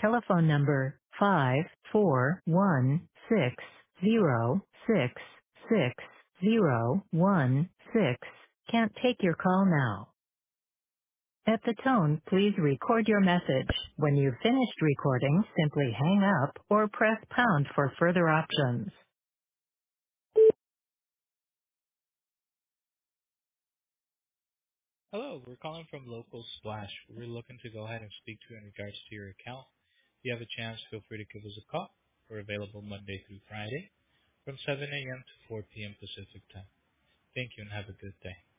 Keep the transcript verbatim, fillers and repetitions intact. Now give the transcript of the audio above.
telephone number five four one six zero six six zero one six can't take your call now. At the tone, please record your message. When you've finished recording, simply hang up or press pound for further options. Hello, we're calling from Local Splash. We're looking to go ahead and speak to you in regards to your account. If you have a chance, feel free to give us a call. We're available Monday through Friday from seven a.m. to four p.m. Pacific time. Thank you and have a good day.